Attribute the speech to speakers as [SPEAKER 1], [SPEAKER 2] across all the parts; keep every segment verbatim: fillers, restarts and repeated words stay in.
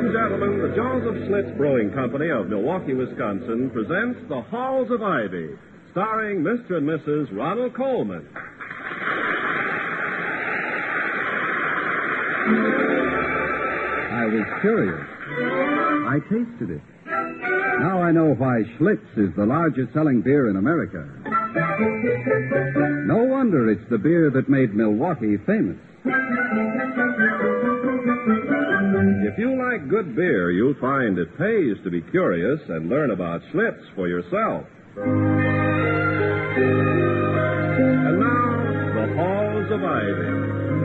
[SPEAKER 1] and gentlemen, the Joseph Schlitz Brewing Company of Milwaukee, Wisconsin presents The Halls of Ivy, starring Mister and Missus Ronald Coleman.
[SPEAKER 2] I was curious. I tasted it. Now I know why Schlitz is the largest selling beer in America. No wonder it's the beer that made Milwaukee famous.
[SPEAKER 1] If you like good beer, you'll find it pays to be curious and learn about Schlitz for yourself. And now, The Halls of Ivy.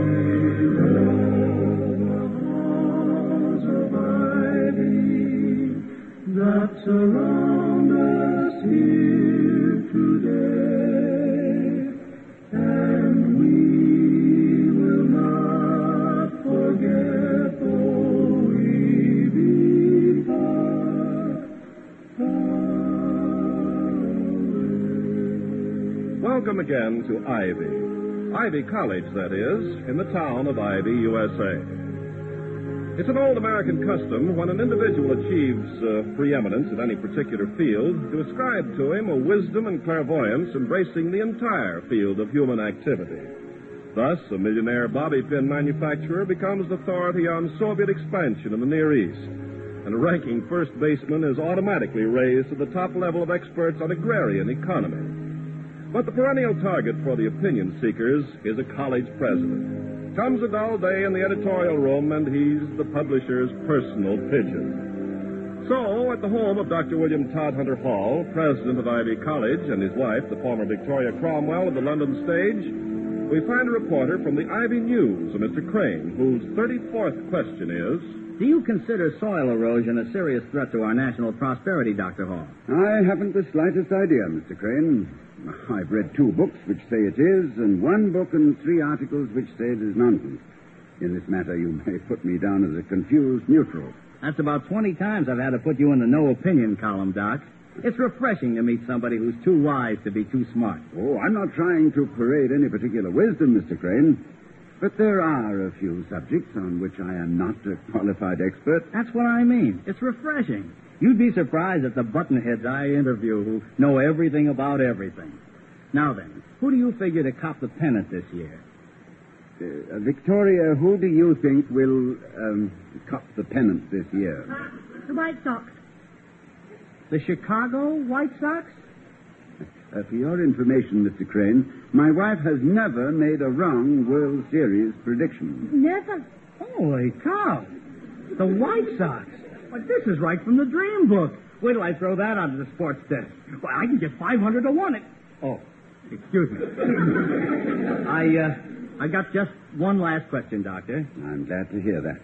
[SPEAKER 3] That surround us here today, and we will not forget, though we be far, far away.
[SPEAKER 1] Welcome again to Ivy. Ivy College, that is, in the town of Ivy, U S A. It's an old American custom when an individual achieves uh, preeminence in any particular field to ascribe to him a wisdom and clairvoyance embracing the entire field of human activity. Thus, a millionaire bobby pin manufacturer becomes the authority on Soviet expansion in the Near East, and a ranking first baseman is automatically raised to the top level of experts on agrarian economy. But the perennial target for the opinion seekers is a college president. Comes a dull day in the editorial room, and he's the publisher's personal pigeon. So, at the home of Doctor William Todhunter Hall, president of Ivy College, and his wife, the former Victoria Cromwell of the London stage, we find a reporter from the Ivy News, a Mister Crane, whose thirty-fourth question is...
[SPEAKER 4] Do you consider soil erosion a serious threat to our national prosperity, Doctor Hall?
[SPEAKER 2] I haven't the slightest idea, Mister Crane. I've read two books which say it is, and one book and three articles which say it is nonsense. In this matter, you may put me down as a confused neutral.
[SPEAKER 4] That's about twenty times I've had to put you in the no opinion column, Doc. It's refreshing to meet somebody who's too wise to be too smart.
[SPEAKER 2] Oh, I'm not trying to parade any particular wisdom, Mister Crane. But there are a few subjects on which I am not a qualified expert.
[SPEAKER 4] That's what I mean. It's refreshing. You'd be surprised at the buttonheads I interview who know everything about everything. Now then, who do you figure to cop the pennant this year?
[SPEAKER 2] Uh, Victoria, who do you think will um, cop the pennant this year?
[SPEAKER 5] The White Sox.
[SPEAKER 4] The Chicago White Sox?
[SPEAKER 2] Uh, for your information, Mister Crane, my wife has never made a wrong World Series prediction.
[SPEAKER 5] Never?
[SPEAKER 4] Holy cow. The White Sox. Well, this is right from the dream book. Wait till I throw that onto the sports desk. Well, I can get five hundred to one. It. Oh, excuse me. I, uh, I got just one last question, Doctor.
[SPEAKER 2] I'm glad to hear that.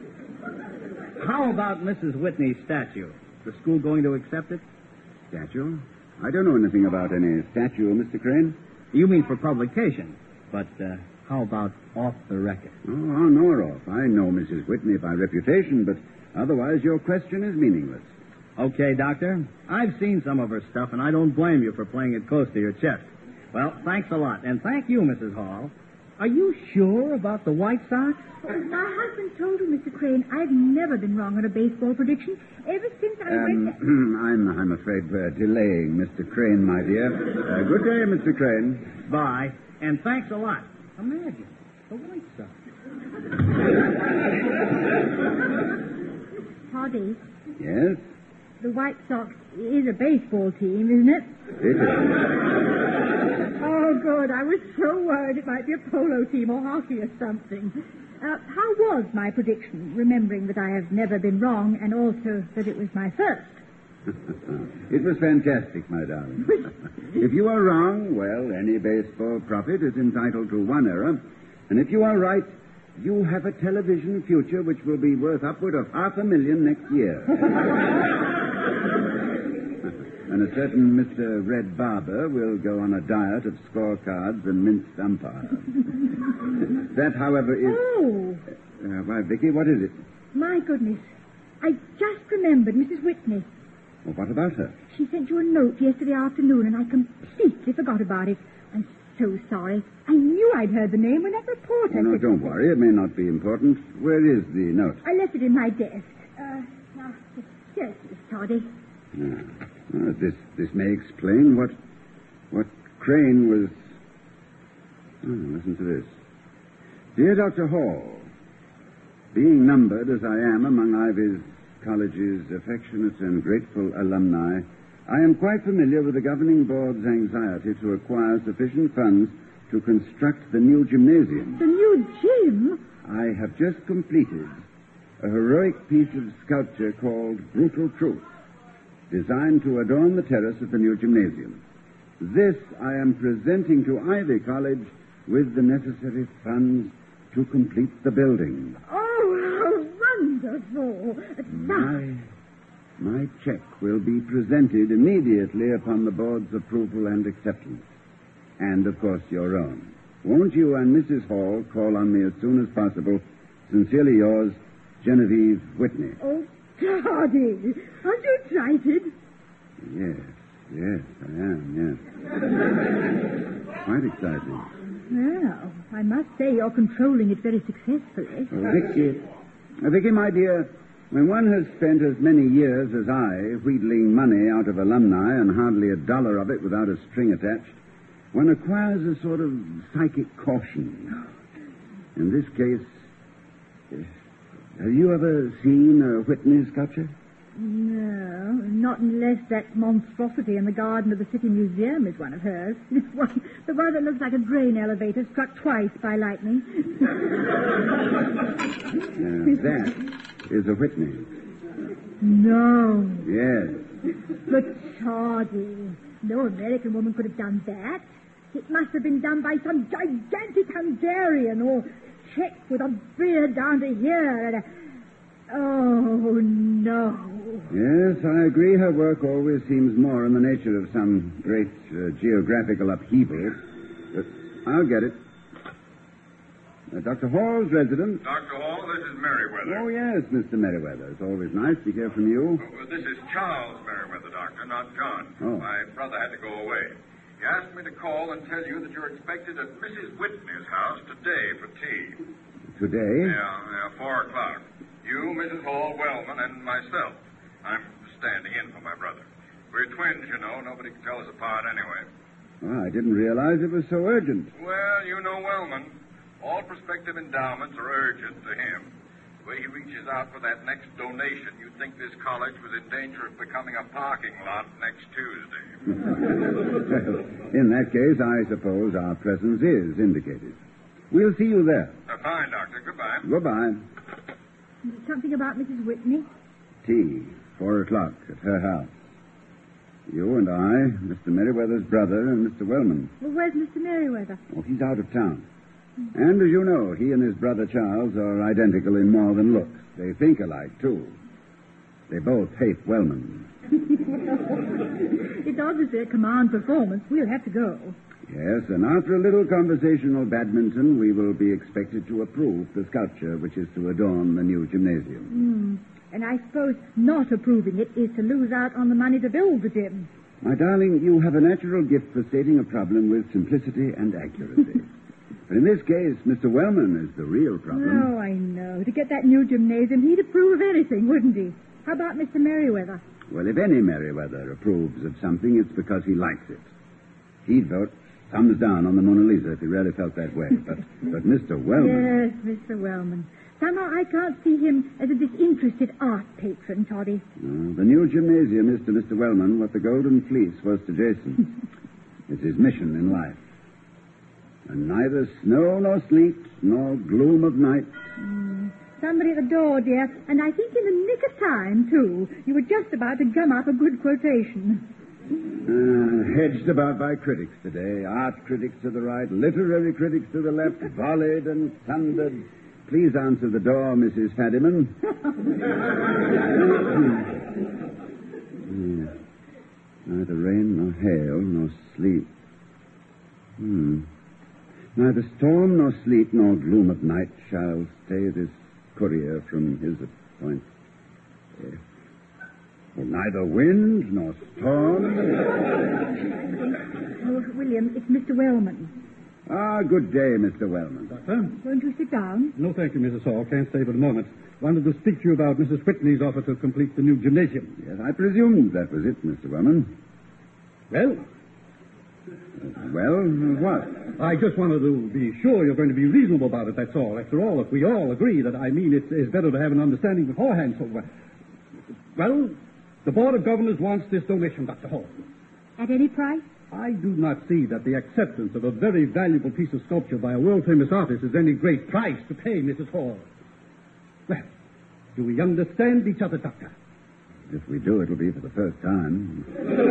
[SPEAKER 4] How about Missus Whitney's statue? The school going to accept it?
[SPEAKER 2] Statue? I don't know anything about any statue, Mister Crane.
[SPEAKER 4] You mean for publication. But, uh, how about off the record?
[SPEAKER 2] Oh, on or off. I know Missus Whitney by reputation, but otherwise your question is meaningless.
[SPEAKER 4] Okay, Doctor. I've seen some of her stuff, and I don't blame you for playing it close to your chest. Well, thanks a lot. And thank you, Missus Hall. Are you sure about the White Sox?
[SPEAKER 5] Oh, my husband told you, Mister Crane, I've never been wrong on a baseball prediction. Ever since I
[SPEAKER 2] um,
[SPEAKER 5] went...
[SPEAKER 2] I'm, I'm afraid we're delaying, Mister Crane, my dear. Uh, good day, Mister Crane.
[SPEAKER 4] Bye. And thanks a lot. Imagine, the White Sox.
[SPEAKER 5] Hardy,
[SPEAKER 2] Yes?
[SPEAKER 5] the White Sox is a baseball team, isn't it?
[SPEAKER 2] It is.
[SPEAKER 5] Oh, good. I was so worried it might be a polo team or hockey or something. Uh, how was my prediction, remembering that I have never been wrong and also that it was my first?
[SPEAKER 2] It was fantastic, my darling. If you are wrong, well, any baseball prophet is entitled to one error. And if you are right, you have a television future which will be worth upward of half a million next year. And a certain Mister Red Barber will go on a diet of scorecards and minced umpires. That, however, is...
[SPEAKER 5] Oh!
[SPEAKER 2] Uh, why, Vicky, what is it?
[SPEAKER 5] My goodness. I just remembered Missus Whitney.
[SPEAKER 2] Well, what about her?
[SPEAKER 5] She sent you a note yesterday afternoon, and I completely forgot about it. I'm so sorry. I knew I'd heard the name when that reporter...
[SPEAKER 2] Oh, no,
[SPEAKER 5] said
[SPEAKER 2] don't
[SPEAKER 5] something.
[SPEAKER 2] worry. It may not be important. Where is the note?
[SPEAKER 5] I left it in my desk. Uh, Toddy.
[SPEAKER 2] Ah. Ah, this this may explain what what Crane was. Oh, listen to this. Dear Doctor Hall, being numbered as I am among Ivy's College's affectionate and grateful alumni, I am quite familiar with the governing board's anxiety to acquire sufficient funds to construct the new gymnasium.
[SPEAKER 5] The new gym?
[SPEAKER 2] I have just completed a heroic piece of sculpture called Brutal Truth, designed to adorn the terrace of the new gymnasium. This I am presenting to Ivy College with the necessary funds to complete the building.
[SPEAKER 5] Oh, how wonderful.
[SPEAKER 2] My, my check will be presented immediately upon the board's approval and acceptance. And, of course, your own. Won't you and Missus Hall call on me as soon as possible? Sincerely yours, Genevieve Whitney.
[SPEAKER 5] Oh, Toddy, aren't you excited?
[SPEAKER 2] Yes, yes, I am, yes. Quite excited.
[SPEAKER 5] Well, I must say you're controlling it very successfully.
[SPEAKER 2] Oh, Vicky, uh, Vicky, my dear, when one has spent as many years as I wheedling money out of alumni and hardly a dollar of it without a string attached, one acquires a sort of psychic caution. In this case, uh, have you ever seen a Whitney sculpture?
[SPEAKER 5] No, not unless that monstrosity in the garden of the City Museum is one of hers. The one that looks like a grain elevator struck twice by lightning.
[SPEAKER 2] uh, that is a Whitney.
[SPEAKER 5] No.
[SPEAKER 2] Yes.
[SPEAKER 5] But, Toddy, no American woman could have done that. It must have been done by some gigantic Hungarian or Czech with a beard down to here and a... Oh, no.
[SPEAKER 2] Yes, I agree. Her work always seems more in the nature of some great uh, geographical upheaval. But I'll get it. Uh, Doctor Hall's residence.
[SPEAKER 6] Doctor Hall, this is Merriweather.
[SPEAKER 2] Oh, yes, Mister Merriweather. It's always nice to hear from you.
[SPEAKER 6] Oh, this is Charles Merriweather, Doctor, not John.
[SPEAKER 2] Oh.
[SPEAKER 6] My brother had to go away. He asked me to call and tell you that you're expected at Missus Whitney's house today for tea.
[SPEAKER 2] Today?
[SPEAKER 6] Yeah, yeah, four o'clock. You, Missus Hall, Wellman, and myself. I'm standing in for my brother. We're twins, you know. Nobody can tell us apart anyway.
[SPEAKER 2] Well, I didn't realize it was so urgent.
[SPEAKER 6] Well, you know Wellman. All prospective endowments are urgent to him. The way he reaches out for that next donation, you'd think this college was in danger of becoming a parking lot next Tuesday.
[SPEAKER 2] Well, in that case, I suppose our presence is indicated. We'll see you there.
[SPEAKER 6] Uh, fine, Doctor. Goodbye.
[SPEAKER 2] Goodbye.
[SPEAKER 5] Something about Missus Whitney?
[SPEAKER 2] Tea, four o'clock at her house. You and I, Mister Merriweather's brother, and Mister Wellman.
[SPEAKER 5] Well, where's Mister Merriweather?
[SPEAKER 2] Oh, he's out of town. And as you know, he and his brother Charles are identical in more than looks. They think alike, too. They both hate Wellman.
[SPEAKER 5] It's obviously a command performance. We'll have to go.
[SPEAKER 2] Yes, and after a little conversational badminton, we will be expected to approve the sculpture which is to adorn the new gymnasium.
[SPEAKER 5] Mm. And I suppose not approving it is to lose out on the money to build the gym.
[SPEAKER 2] My darling, you have a natural gift for stating a problem with simplicity and accuracy. But in this case, Mister Wellman is the real problem.
[SPEAKER 5] Oh, I know. To get that new gymnasium, he'd approve of anything, wouldn't he? How about Mister Merriweather?
[SPEAKER 2] Well, if any Merriweather approves of something, it's because he likes it. He'd vote thumbs down on the Mona Lisa if he really felt that way. But, but Mister Wellman...
[SPEAKER 5] Yes, Mister Wellman. Somehow I can't see him as a disinterested art patron, Toddy.
[SPEAKER 2] No, the new gymnasium is to Mister Wellman what the Golden Fleece was to Jason. It's his mission in life. And neither snow nor sleet nor gloom of night.
[SPEAKER 5] Mm. Somebody at the door, dear, and I think in the nick of time, too. You were just about to gum up a good quotation.
[SPEAKER 2] Uh, hedged about by critics today. Art critics to the right, literary critics to the left, volleyed and thundered. Please answer the door, Missus Fadiman. Yeah. Neither rain nor hail nor sleet. Hmm. Neither storm nor sleet nor gloom of night shall stay this courier from his appointment. Uh, well, neither wind nor storm.
[SPEAKER 5] Oh, William, it's Mister Wellman.
[SPEAKER 2] Ah, good day, Mister Wellman.
[SPEAKER 4] Doctor?
[SPEAKER 5] Won't you sit down?
[SPEAKER 4] No, thank you, Missus Hall. Can't stay but a moment. Wanted to speak to you about Missus Whitney's offer to complete the new gymnasium.
[SPEAKER 2] Yes, I presumed that was it, Mister Wellman.
[SPEAKER 4] Well,
[SPEAKER 2] Well, what?
[SPEAKER 4] I just wanted to be sure you're going to be reasonable about it, that's all. After all, if we all agree that, I mean, it's, it's better to have an understanding beforehand. So, uh, well, the Board of Governors wants this donation, Doctor Hall.
[SPEAKER 5] At any price?
[SPEAKER 4] I do not see that the acceptance of a very valuable piece of sculpture by a world-famous artist is any great price to pay, Missus Hall. Well, do we understand each other, Doctor?
[SPEAKER 2] If we do, it'll be for the first time.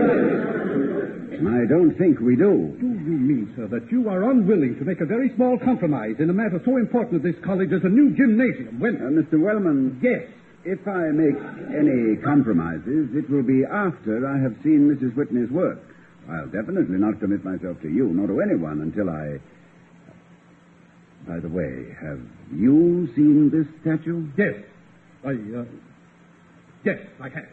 [SPEAKER 2] I don't think we do.
[SPEAKER 4] Do you mean, sir, that you are unwilling to make a very small compromise in a matter so important to this college as a new gymnasium when...
[SPEAKER 2] Uh, Mister Wellman,
[SPEAKER 4] Yes.
[SPEAKER 2] if I make any compromises, it will be after I have seen Missus Whitney's work. I'll definitely not commit myself to you, nor to anyone, until I... By the way, have you seen this statue?
[SPEAKER 4] Yes. I, uh... Yes, I have.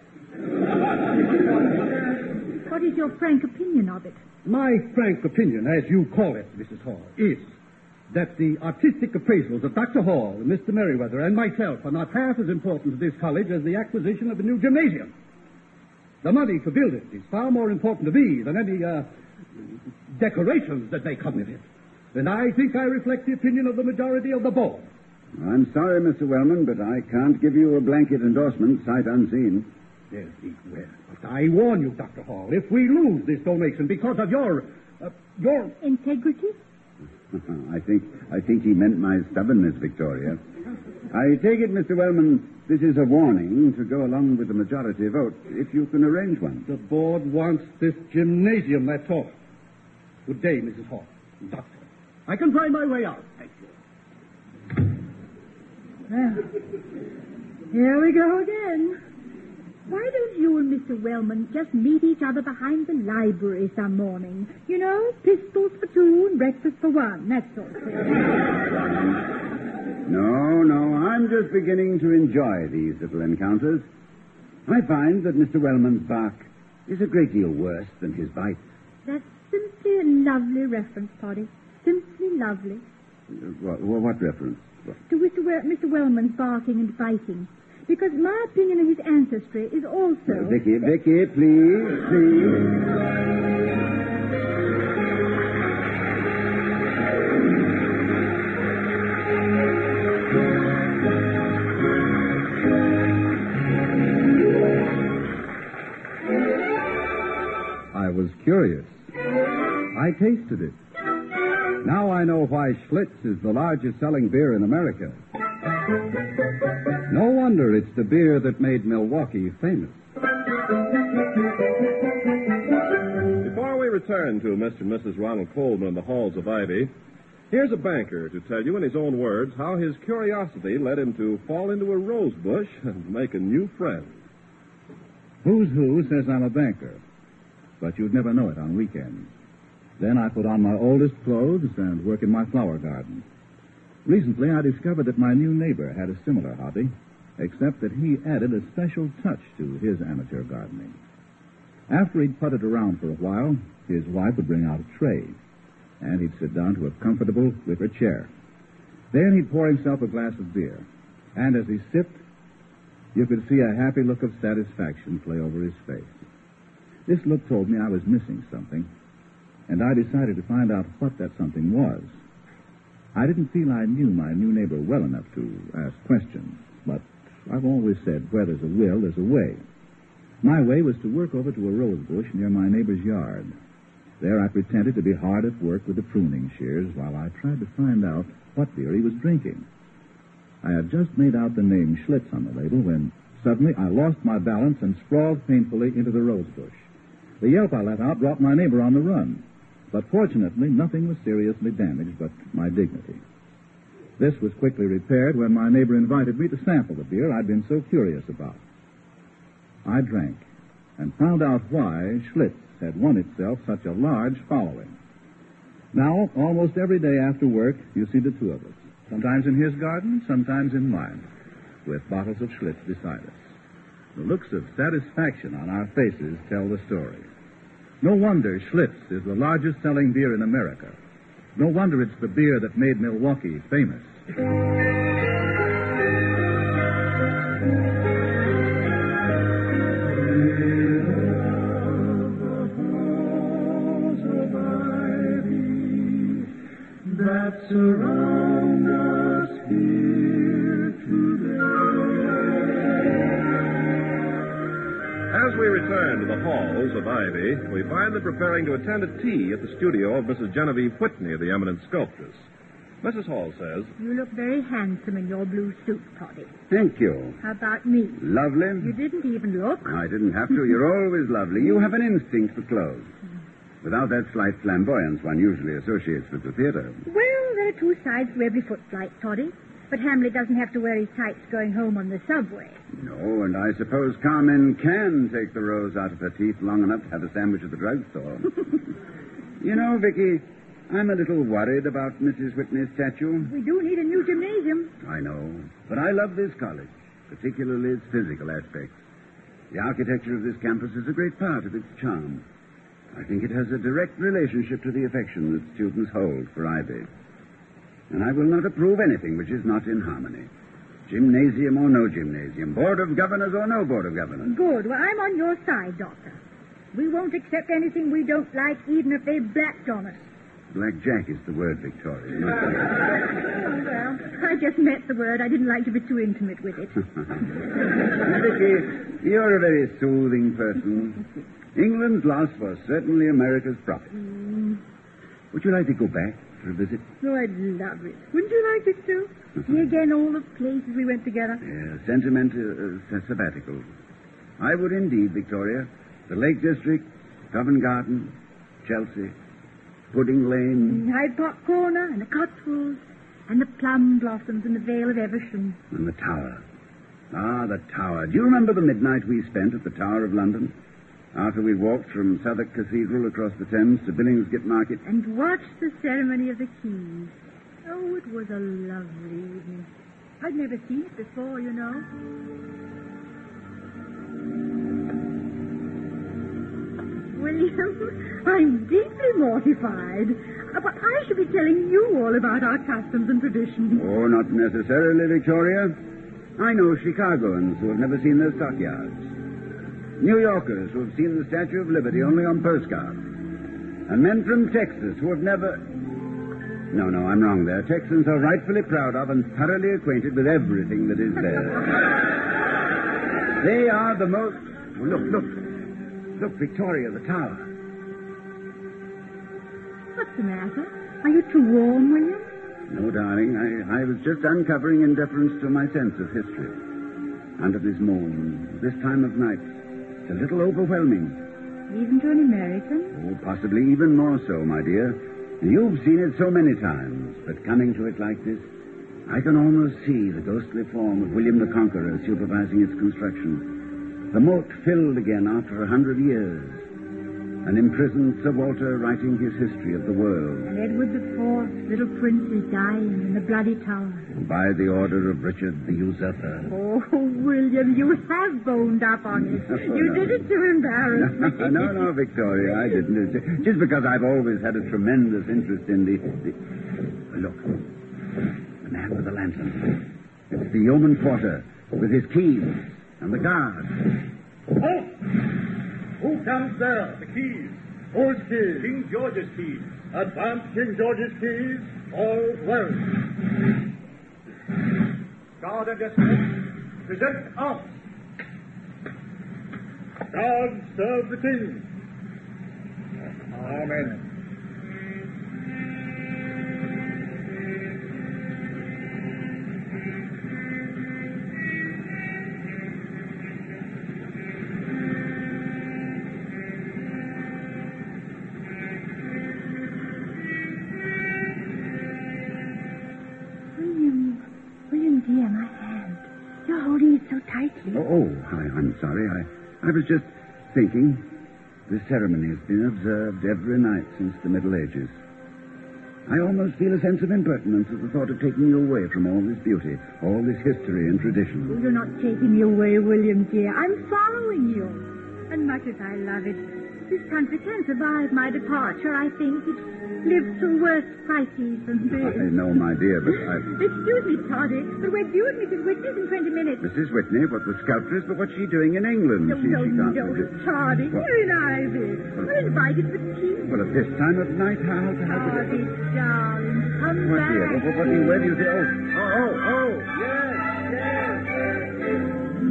[SPEAKER 5] What is your frank opinion of it?
[SPEAKER 4] My frank opinion, as you call it, Missus Hall, is that the artistic appraisals of Doctor Hall, Mister Merriweather, and myself are not half as important to this college as the acquisition of a new gymnasium. The money to build it is far more important to me than any uh, decorations that may come with it. And I think I reflect the opinion of the majority of the board.
[SPEAKER 2] I'm sorry, Mister Wellman, but I can't give you a blanket endorsement, sight unseen.
[SPEAKER 4] Yes, well, but I warn you, Doctor Hall, if we lose this donation because of your, uh, your...
[SPEAKER 5] Integrity?
[SPEAKER 2] I think I think he meant my stubbornness, Victoria. I take it, Mister Wellman, this is a warning to go along with the majority vote, if you can arrange one.
[SPEAKER 4] The board wants this gymnasium, that's all. Good day, Missus Hall. Doctor, I can find my way out. Thank you.
[SPEAKER 5] Well, here we go again. Why don't you and Mister Wellman just meet each other behind the library some morning? You know, pistols for two and breakfast for one, that sort of thing.
[SPEAKER 2] No, no, I'm just beginning to enjoy these little encounters. I find that Mister Wellman's bark is a great deal worse than his bite.
[SPEAKER 5] That's simply a lovely reference, Poddy. Simply lovely.
[SPEAKER 2] What, what reference?
[SPEAKER 5] To Mister We- Mister Wellman's barking and biting. Because my opinion of his ancestry is also...
[SPEAKER 2] Uh, Vicky, Vicky, please, please.
[SPEAKER 7] I was curious. I tasted it. Now I know why Schlitz is the largest selling beer in America. No wonder it's the beer that made Milwaukee famous.
[SPEAKER 1] Before we return to Mister and Missus Ronald Coleman in the halls of Ivy, here's a banker to tell you in his own words how his curiosity led him to fall into a rose bush and make a new friend.
[SPEAKER 7] Who's Who says I'm a banker, but you'd never know it on weekends. Then I put on my oldest clothes and work in my flower garden. Recently, I discovered that my new neighbor had a similar hobby, except that he added a special touch to his amateur gardening. After he'd putted around for a while, his wife would bring out a tray, and he'd sit down to a comfortable wicker chair. Then he'd pour himself a glass of beer, and as he sipped, you could see a happy look of satisfaction play over his face. This look told me I was missing something, and I decided to find out what that something was. I didn't feel I knew my new neighbor well enough to ask questions, but I've always said where there's a will, there's a way. My way was to work over to a rose bush near my neighbor's yard. There I pretended to be hard at work with the pruning shears while I tried to find out what beer he was drinking. I had just made out the name Schlitz on the label when suddenly I lost my balance and sprawled painfully into the rose bush. The yelp I let out brought my neighbor on the run. But fortunately, nothing was seriously damaged but my dignity. This was quickly repaired when my neighbor invited me to sample the beer I'd been so curious about. I drank and found out why Schlitz had won itself such a large following. Now, almost every day after work, you see the two of us, sometimes in his garden, sometimes in mine, with bottles of Schlitz beside us. The looks of satisfaction on our faces tell the story. No wonder Schlitz is the largest selling beer in America. No wonder it's the beer that made Milwaukee famous.
[SPEAKER 3] That surround us here today.
[SPEAKER 1] As we return to the halls of Ivy, we find them preparing to attend a tea at the studio of Missus Genevieve Whitney, the eminent sculptress. Missus Hall says,
[SPEAKER 5] You look very handsome in your blue suit, Toddy.
[SPEAKER 2] Thank you.
[SPEAKER 5] How about me?
[SPEAKER 2] Lovely.
[SPEAKER 5] You didn't even look.
[SPEAKER 2] I didn't have to. You're always lovely. You have an instinct for clothes. Without that slight flamboyance one usually associates with the theater.
[SPEAKER 5] Well, there are two sides to every foot flight, Toddy. But Hamlet doesn't have to wear his tights going home on the subway.
[SPEAKER 2] No, and I suppose Carmen can take the rose out of her teeth long enough to have a sandwich at the drugstore. You know, Vicky, I'm a little worried about Missus Whitney's statue.
[SPEAKER 5] We do need a new gymnasium.
[SPEAKER 2] I know, but I love this college, particularly its physical aspects. The architecture of this campus is a great part of its charm. I think it has a direct relationship to the affection that students hold for Ivy. And I will not approve anything which is not in harmony. Gymnasium or no gymnasium, board of governors or no board of governors.
[SPEAKER 5] Good. Well, I'm on your side, Doctor. We won't accept anything we don't like, even if they blacked on us.
[SPEAKER 2] Blackjack is the word, Victoria. Not
[SPEAKER 5] Oh, well, I just meant the word. I didn't like to be too intimate with it.
[SPEAKER 2] Vicky, you're a very soothing person. England's loss was certainly America's profit.
[SPEAKER 5] Mm.
[SPEAKER 2] Would you like to go back for a visit?
[SPEAKER 5] Oh, I'd love it. Wouldn't you like it too? See again all the places we went together?
[SPEAKER 2] Yeah, sentiment, uh, uh, sabbatical. I would indeed, Victoria. The Lake District, Covent Garden, Chelsea, Pudding Lane.
[SPEAKER 5] And Hyde Park Corner, and the Cotswolds, and the plum blossoms in the Vale of Evesham.
[SPEAKER 2] And the Tower. Ah, the Tower. Do you remember the midnight we spent at the Tower of London? After we walked from Southwark Cathedral across the Thames to Billingsgate Market.
[SPEAKER 5] And watched the ceremony of the keys. Oh, it was a lovely evening. I'd never seen it before, you know. William, I'm deeply mortified. Uh, But I should be telling you all about our customs and traditions.
[SPEAKER 2] Oh, not necessarily, Victoria. I know Chicagoans who have never seen their stockyards. New Yorkers who have seen the Statue of Liberty only on postcards. And men from Texas who have never... No, no, I'm wrong there. Texans are rightfully proud of and thoroughly acquainted with everything that is there. They are the most... Oh, look, look. Look, Victoria, the tower.
[SPEAKER 5] What's the matter? Are you too warm, William?
[SPEAKER 2] No, darling, I, I was just uncovering in deference to my sense of history. Under this moon, this time of night, it's a little overwhelming.
[SPEAKER 5] Even to an American?
[SPEAKER 2] Oh, possibly even more so, my dear. You've seen it so many times, but coming to it like this, I can almost see the ghostly form of William the Conqueror supervising its construction. The moat filled again after a hundred years. An imprisoned Sir Walter writing his history of the world.
[SPEAKER 5] And Edward the Fourth, little prince, is dying in the bloody tower.
[SPEAKER 2] By the order of Richard the Usurper.
[SPEAKER 5] Oh, William, you have boned up on it. You did it to embarrass me.
[SPEAKER 2] No, no, Victoria, I didn't. It's just because I've always had a tremendous interest in the... the... Look, the man with the lantern. It's the yeoman porter with his keys and the guard.
[SPEAKER 4] Oh! Who comes there? The keys. Whose keys? King George's keys. Advance King George's keys. All well. Guard and escort, present arms. God serve the king. Amen.
[SPEAKER 5] William, William, dear, my hand. You're holding it so tightly.
[SPEAKER 2] Oh, oh I, I'm sorry. I, I was just thinking. This ceremony has been observed every night since the Middle Ages. I almost feel a sense of impertinence at the thought of taking you away from all this beauty, all this history and tradition.
[SPEAKER 5] Oh, you're not taking me away, William, dear. I'm following you. And much as I love it, This country can survive my departure, I think. It's lived through worse crises than this.
[SPEAKER 2] I know, my dear, but I...
[SPEAKER 5] Excuse me, Toddy, but we're due at Missus Whitney's in twenty minutes.
[SPEAKER 2] Missus Whitney, what the sculptress, but what's she doing in England?
[SPEAKER 5] No,
[SPEAKER 2] she,
[SPEAKER 5] no,
[SPEAKER 2] she
[SPEAKER 5] no,
[SPEAKER 2] can't...
[SPEAKER 5] Toddy,
[SPEAKER 2] What?
[SPEAKER 5] you're in Ivy. We're invited for tea.
[SPEAKER 2] Well, at this time of night, how... how
[SPEAKER 5] Toddy, darling, come
[SPEAKER 2] What,
[SPEAKER 5] back.
[SPEAKER 2] dear? What, what, what do you... Where do you... Oh, oh, oh, oh, yes, yes, yes.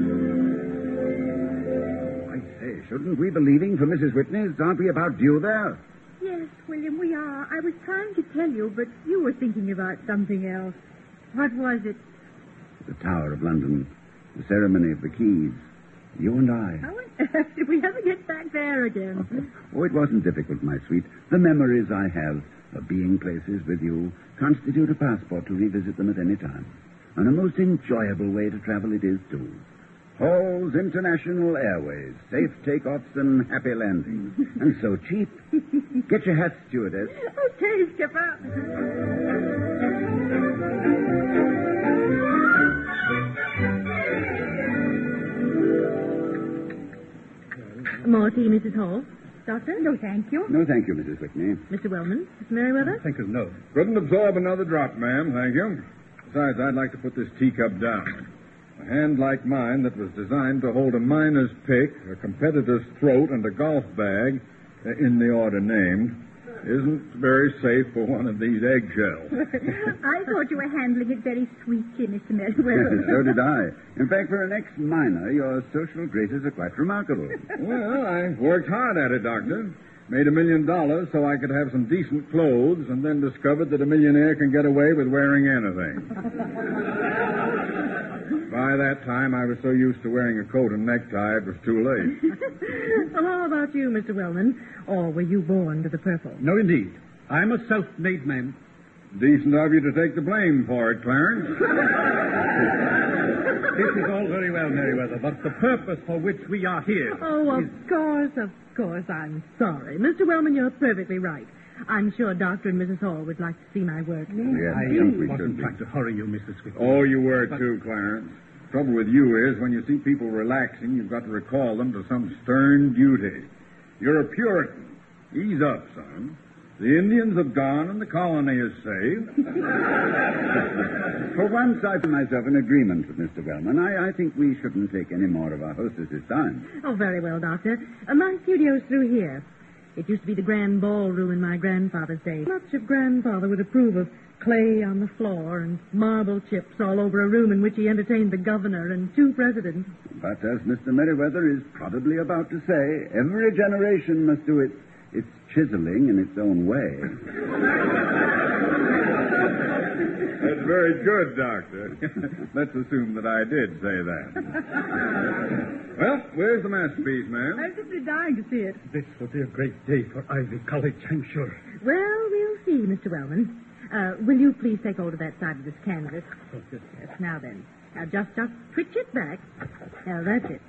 [SPEAKER 2] I say, shouldn't we be leaving for Missus Whitney's? Aren't we about due there?
[SPEAKER 5] Yes, William, we are. I was trying to tell you, but you were thinking about something else. What was it?
[SPEAKER 2] The Tower of London. The ceremony of the keys. You and I.
[SPEAKER 5] How on earth did we ever get back there again?
[SPEAKER 2] Oh, it wasn't difficult, my sweet. The memories I have of being places with you constitute a passport to revisit them at any time. And a most enjoyable way to travel it is, too. Hall's International Airways. Safe takeoffs and happy landings. And so cheap. Get your hat, stewardess.
[SPEAKER 5] Okay, Skipper.
[SPEAKER 8] More tea, Missus Hall? Doctor?
[SPEAKER 5] No, thank you.
[SPEAKER 2] No, thank you, Missus Whitney.
[SPEAKER 8] Mister Wellman? Miss Merriweather?
[SPEAKER 6] Thank you, no. Couldn't absorb another drop, ma'am, thank you. Besides, I'd like to put this teacup down. A hand like mine that was designed to hold a miner's pick, a competitor's throat, and a golf bag, uh, in the order named, isn't very safe for one of these eggshells.
[SPEAKER 5] I thought you were handling it very sweetly, Mister Merriweather.
[SPEAKER 2] So did I. In fact, for an ex-miner, your social graces are quite remarkable.
[SPEAKER 6] Well, I worked hard at it, Doctor. Made a million dollars so I could have some decent clothes, and then discovered that a millionaire can get away with wearing anything. By that time, I was so used to wearing a coat and necktie, it was too late.
[SPEAKER 8] Well, how about you, Mister Wellman? Or were you born to the purple?
[SPEAKER 4] No, indeed. I'm a self-made man.
[SPEAKER 6] Decent of you to take the blame for it, Clarence.
[SPEAKER 4] This is all very well, Merriweather, but the purpose for which we are here
[SPEAKER 8] Oh, of
[SPEAKER 4] is...
[SPEAKER 8] course, of course. I'm sorry. Mister Wellman, you're perfectly right. I'm sure Doctor and Missus Hall would like to see my work.
[SPEAKER 2] Yes,
[SPEAKER 4] I
[SPEAKER 2] don't we
[SPEAKER 4] wasn't
[SPEAKER 2] should be.
[SPEAKER 4] trying to hurry you, Missus Whitney.
[SPEAKER 6] Oh, you were too, Clarence. Trouble with you is, when you see people relaxing, you've got to recall them to some stern duty. You're a Puritan. Ease up, son. The Indians have gone and the colony is saved.
[SPEAKER 2] For once, I find myself in agreement with Mister Wellman. I, I think we shouldn't take any more of our hostess's time.
[SPEAKER 8] Oh, very well, Doctor. Uh, my studio's through here. It used to be the grand ballroom in my grandfather's day. Much of Grandfather would approve of clay on the floor and marble chips all over a room in which he entertained the governor and two presidents.
[SPEAKER 2] But as Mister Merriweather is probably about to say, every generation must do its, its chiseling in its own way.
[SPEAKER 6] That's very good, Doctor. Let's assume that I did say that. Well, where's the masterpiece, ma'am?
[SPEAKER 5] I'm simply dying to see it.
[SPEAKER 4] This will be a great day for Ivy College, I'm sure.
[SPEAKER 8] Well, we'll see, Mister Wellman. Uh, will you please take hold of that side of this canvas?
[SPEAKER 4] Oh, yes.
[SPEAKER 8] Yes, now then. Now, just, just twitch it back. Now, that's it.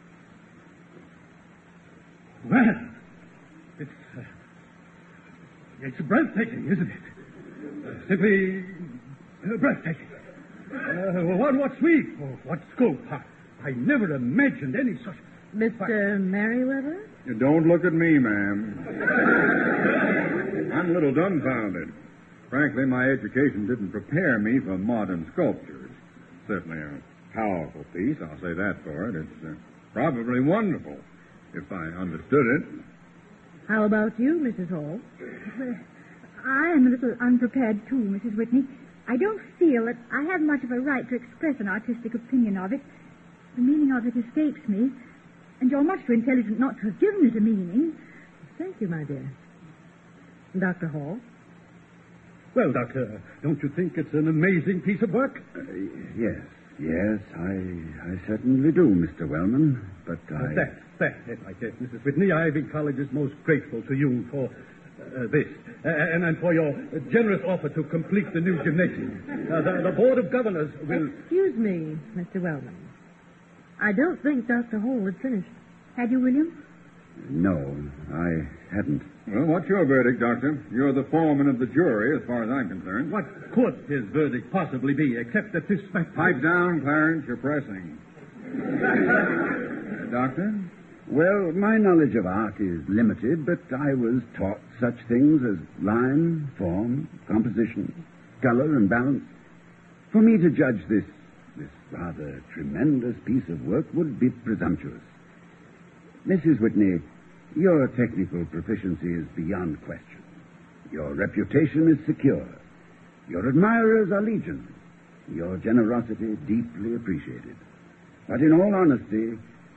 [SPEAKER 4] Well, it's, uh, it's breathtaking, isn't it? Uh, simply uh, breathtaking. Uh, what, what sweep, or what scope? I, I never imagined any such...
[SPEAKER 8] Mister Merriweather?
[SPEAKER 6] You don't look at me, ma'am. I'm a little dumbfounded. Frankly, my education didn't prepare me for modern sculptures. Certainly a powerful piece, I'll say that for it. It's uh, probably wonderful, if I understood it.
[SPEAKER 8] How about you, Missus Hall?
[SPEAKER 5] I am a little unprepared, too, Missus Whitney. I don't feel that I have much of a right to express an artistic opinion of it. The meaning of it escapes me, and you're much too intelligent not to have given it a meaning.
[SPEAKER 8] Thank you, my dear. Doctor Hall?
[SPEAKER 4] Well, Doctor, don't you think it's an amazing piece of work?
[SPEAKER 2] Uh, yes, yes, I, I certainly do, Mister Wellman. But I...
[SPEAKER 4] That, that, if I guess, Missus Whitney, Ivy College is most grateful to you for uh, this, uh, and, and for your uh, generous offer to complete the new gymnasium. Uh, the, the Board of Governors will...
[SPEAKER 8] Excuse me, Mister Wellman. I don't think Doctor Hall had finished.
[SPEAKER 5] Had you, William?
[SPEAKER 2] No, I hadn't.
[SPEAKER 6] Well, what's your verdict, Doctor? You're the foreman of the jury, as far as I'm concerned.
[SPEAKER 4] What could his verdict possibly be, except that this fact...
[SPEAKER 6] Pipe down, Clarence. You're pressing. uh, doctor,
[SPEAKER 2] Well, my knowledge of art is limited, but I was taught such things as line, form, composition, color, and balance. For me to judge this, this rather tremendous piece of work would be presumptuous. Missus Whitney, your technical proficiency is beyond question. Your reputation is secure. Your admirers are legion. Your generosity deeply appreciated. But in all honesty,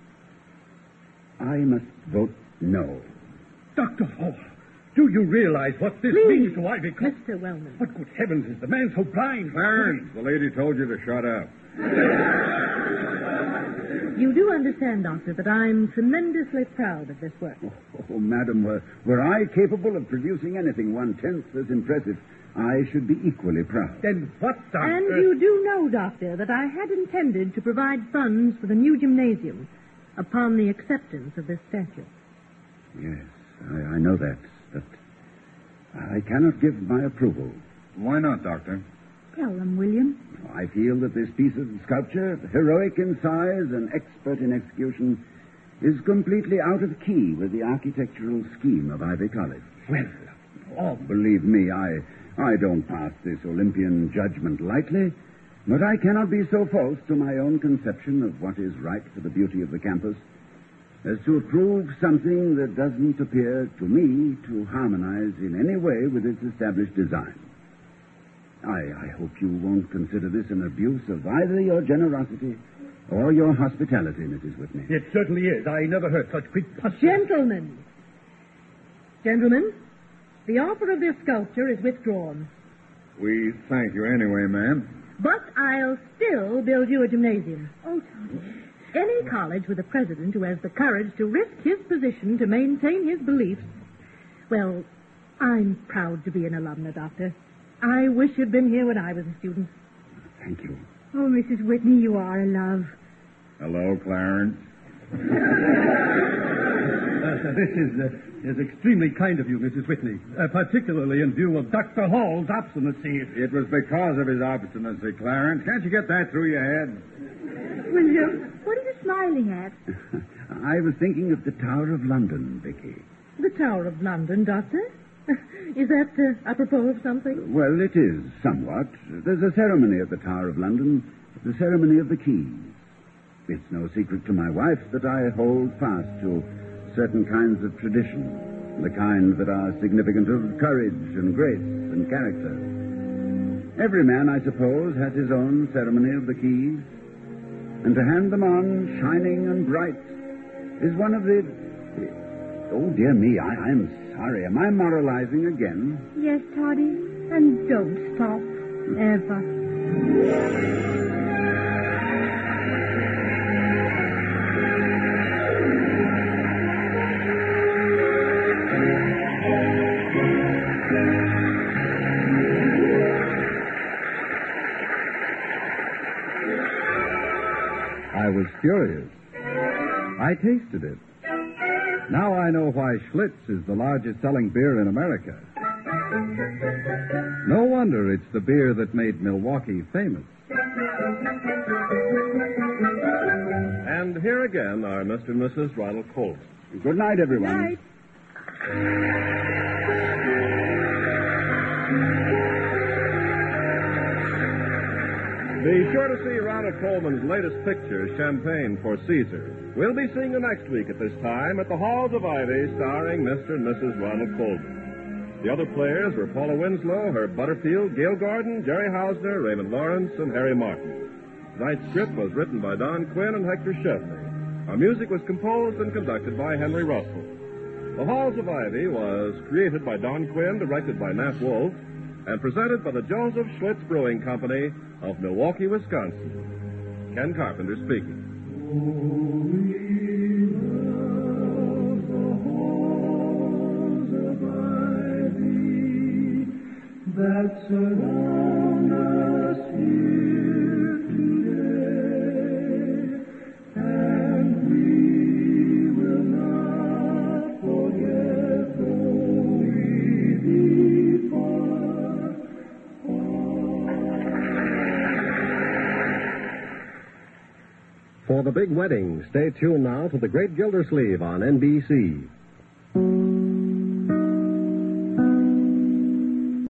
[SPEAKER 2] I must vote no.
[SPEAKER 9] Doctor Hall, do you realize what this
[SPEAKER 8] Please,
[SPEAKER 9] means to Ivy Club?
[SPEAKER 8] Mister Wellman.
[SPEAKER 9] What good heavens is the man so blind?
[SPEAKER 6] Clarence, the lady told you to shut up.
[SPEAKER 8] You do understand, Doctor, that I'm tremendously proud of this work.
[SPEAKER 2] Oh, oh, madam, were, were I capable of producing anything one-tenth as impressive, I should be equally proud.
[SPEAKER 9] Then what, Doctor?
[SPEAKER 8] And you do know, Doctor, that I had intended to provide funds for the new gymnasium upon the acceptance of this statue.
[SPEAKER 2] Yes, I, I know that, but I cannot give my approval.
[SPEAKER 6] Why not, Doctor?
[SPEAKER 5] Tell them, William.
[SPEAKER 2] I feel that this piece of sculpture, heroic in size and expert in execution, is completely out of key with the architectural scheme of Ivy College.
[SPEAKER 9] Well,
[SPEAKER 2] Oh, believe me, I, I don't pass this Olympian judgment lightly, but I cannot be so false to my own conception of what is right for the beauty of the campus as to approve something that doesn't appear to me to harmonize in any way with its established design. I, I hope you won't consider this an abuse of either your generosity or your hospitality, Missus Whitney.
[SPEAKER 9] it certainly is. I never heard such preposterous...
[SPEAKER 8] Gentlemen. Gentlemen, the offer of this sculpture is withdrawn.
[SPEAKER 6] We thank you anyway, ma'am.
[SPEAKER 8] But I'll still build you a gymnasium.
[SPEAKER 5] Oh, Tommy.
[SPEAKER 8] Any college with a president who has the courage to risk his position to maintain his beliefs, well, I'm proud to be an alumna, Doctor. I wish you'd been here when I was a student.
[SPEAKER 2] Thank you.
[SPEAKER 5] Oh, Missus Whitney, you are a love.
[SPEAKER 6] Hello, Clarence.
[SPEAKER 9] Uh, this is, uh, is extremely kind of you, Missus Whitney, uh, particularly in view of Doctor Hall's obstinacy.
[SPEAKER 6] It was because of his obstinacy, Clarence. Can't you get that through your head?
[SPEAKER 5] William, what are you smiling at?
[SPEAKER 2] I was thinking of the Tower of London, Vicky.
[SPEAKER 8] The Tower of London, Doctor? Is that uh, apropos of something?
[SPEAKER 2] Well, it is, somewhat. There's a ceremony at the Tower of London, the ceremony of the keys. It's no secret to my wife that I hold fast to certain kinds of tradition, the kind that are significant of courage and grace and character. Every man, I suppose, has his own ceremony of the keys, and to hand them on, shining and bright, is one of the... Oh, dear me, I, I'm sorry. Am I moralizing again?
[SPEAKER 5] Yes, Toddy, and don't stop. Ever.
[SPEAKER 7] I was furious. I tasted it. Now I know why Schlitz is the largest selling beer in America. No wonder it's the beer that made Milwaukee famous.
[SPEAKER 1] And here again are Mister and Missus Ronald Colton.
[SPEAKER 2] Good night, everyone.
[SPEAKER 5] Night.
[SPEAKER 1] Be sure to see Ronald Coleman's latest picture, Champagne for Caesar. We'll be seeing you next week at this time at the Halls of Ivy, starring Mister and Missus Ronald Coleman. The other players were Paula Winslow, Herb Butterfield, Gail Gordon, Jerry Hausner, Raymond Lawrence, and Harry Martin. Tonight's script was written by Don Quinn and Hector Chesney. Our music was composed and conducted by Henry Russell. The Halls of Ivy was created by Don Quinn, directed by Nat Wolf, and presented by the Joseph Schlitz Brewing Company of Milwaukee, Wisconsin. Ken Carpenter speaking.
[SPEAKER 3] That surround us here today, and we will not forget though we be far.
[SPEAKER 7] For
[SPEAKER 10] for the big wedding. Stay tuned now to The Great Gildersleeve on N B C.